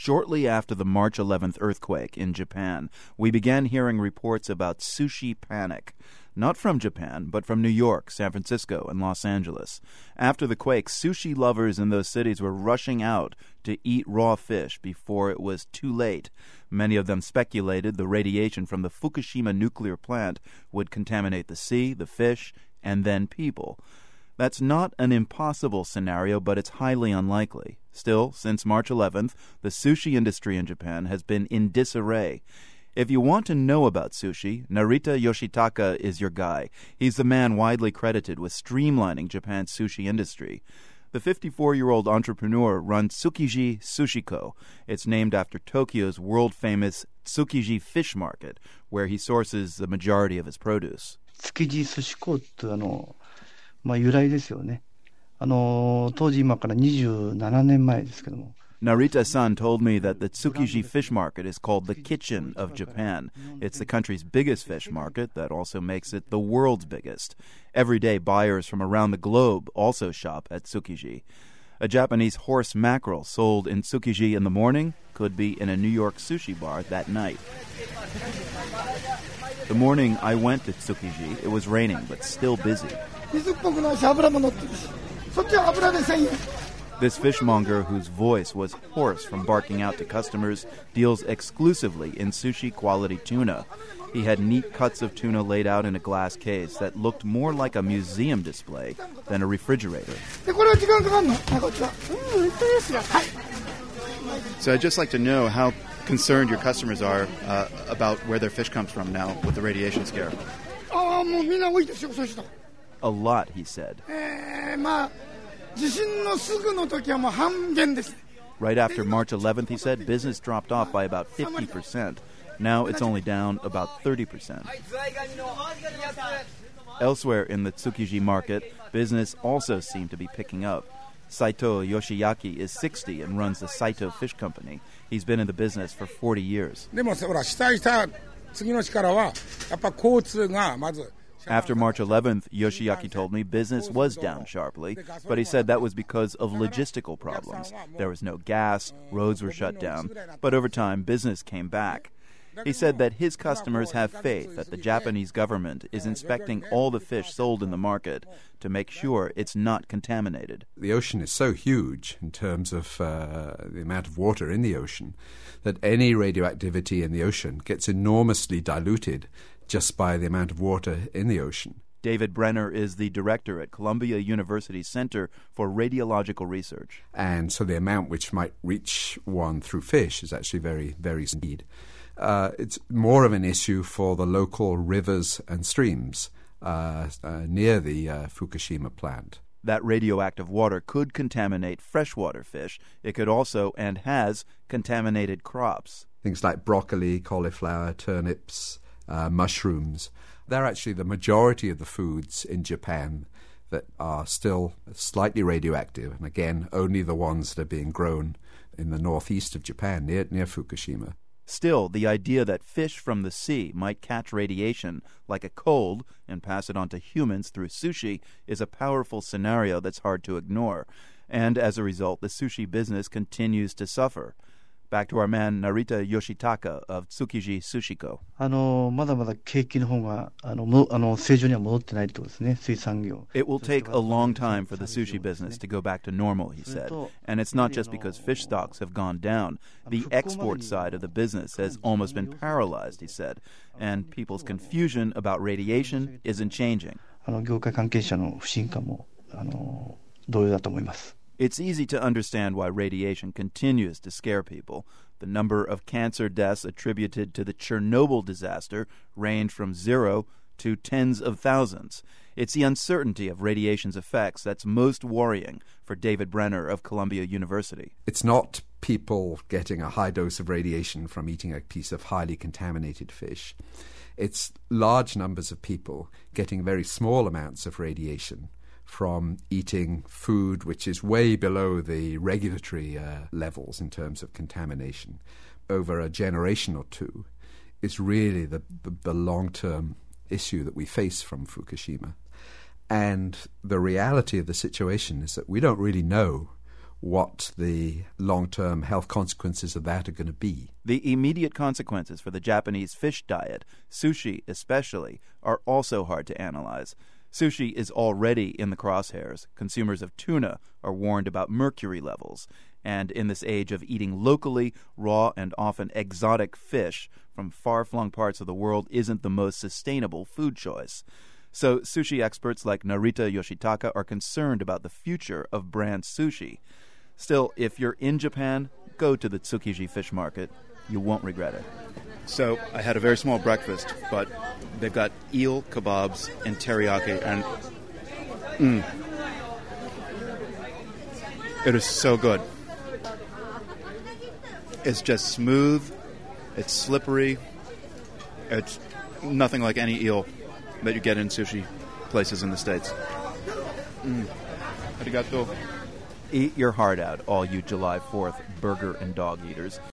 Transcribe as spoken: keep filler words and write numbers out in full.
Shortly after the March eleventh earthquake in Japan, we began hearing reports about sushi panic. Not from Japan, but from New York, San Francisco, and Los Angeles. After the quake, sushi lovers in those cities were rushing out to eat raw fish before it was too late. Many of them speculated the radiation from the Fukushima nuclear plant would contaminate the sea, the fish, and then people. That's not an impossible scenario, but it's highly unlikely. Still, since March eleventh, the sushi industry in Japan has been in disarray. If you want to know about sushi, Narita Yoshitaka is your guy. He's the man widely credited with streamlining Japan's sushi industry. The fifty-four-year-old entrepreneur runs Tsukiji Sushiko. It's named after Tokyo's world-famous Tsukiji fish market, where he sources the majority of his produce. 築地寿司港ってあの、まあ、由来ですよね。あの、当時今からにじゅうななねんまえですけども。 Narita-san told me that the Tsukiji fish market is called the kitchen of Japan. It's the country's biggest fish market that also makes it the world's biggest. Every day, buyers from around the globe also shop at Tsukiji. A Japanese horse mackerel sold in Tsukiji in the morning could be in a New York sushi bar that night. The morning I went to Tsukiji, it was raining but still busy. This fishmonger, whose voice was hoarse from barking out to customers, deals exclusively in sushi-quality tuna. He had neat cuts of tuna laid out in a glass case that looked more like a museum display than a refrigerator. So I'd just like to know how concerned your customers are uh, about where their fish comes from now with the radiation scare. A lot, he said. Right after March eleventh, he said, business dropped off by about fifty percent. Now it's only down about thirty percent. Elsewhere in the Tsukiji market, business also seemed to be picking up. Saito Yoshiaki is sixty and runs the Saito Fish Company. He's been in the business for forty years. After March eleventh, Yoshiaki told me business was down sharply, but he said that was because of logistical problems. There was no gas, roads were shut down, but over time business came back. He said that his customers have faith that the Japanese government is inspecting all the fish sold in the market to make sure it's not contaminated. The ocean is so huge in terms of uh, the amount of water in the ocean that any radioactivity in the ocean gets enormously diluted just by the amount of water in the ocean. David Brenner is the director at Columbia University's Center for Radiological Research. And so the amount which might reach one through fish is actually very, very small. Uh, it's more of an issue for the local rivers and streams uh, uh, near the uh, Fukushima plant. That radioactive water could contaminate freshwater fish. It could also, and has, contaminated crops. Things like broccoli, cauliflower, turnips, uh, mushrooms. They're actually the majority of the foods in Japan that are still slightly radioactive, and again, only the ones that are being grown in the northeast of Japan, near, near Fukushima. Still, the idea that fish from the sea might catch radiation like a cold and pass it on to humans through sushi is a powerful scenario that's hard to ignore. And as a result, the sushi business continues to suffer. Back to our man Narita Yoshitaka of Tsukiji Sushiko. あのまだまだ景気の方があのもあの正常には戻ってないってことですね、水産業。 It will take a long time for the sushi business to go back to normal, he said. And it's not just because fish stocks have gone down. The export side of the business has almost been paralyzed, he said. And people's confusion about radiation isn't changing. あの業界関係者の不信感もあの同様だと思います。 It's easy to understand why radiation continues to scare people. The number of cancer deaths attributed to the Chernobyl disaster range from zero to tens of thousands. It's the uncertainty of radiation's effects that's most worrying for David Brenner of Columbia University. It's not people getting a high dose of radiation from eating a piece of highly contaminated fish. It's large numbers of people getting very small amounts of radiation from eating food which is way below the regulatory uh, levels in terms of contamination over a generation or two is really the, the, the long-term issue that we face from Fukushima. And the reality of the situation is that we don't really know what the long-term health consequences of that are going to be. The immediate consequences for the Japanese fish diet, sushi especially, are also hard to analyze. Sushi is already in the crosshairs. Consumers of tuna are warned about mercury levels. And in this age of eating locally, raw, and often exotic fish from far-flung parts of the world isn't the most sustainable food choice. So sushi experts like Narita Yoshitaka are concerned about the future of brand sushi. Still, if you're in Japan, go to the Tsukiji fish market. You won't regret it. So I had a very small breakfast, but they've got eel kebabs and teriyaki, and mm, it is so good. It's just smooth, it's slippery, it's nothing like any eel that you get in sushi places in the States. Mm. Arigato. Eat your heart out, all you July fourth burger and dog eaters.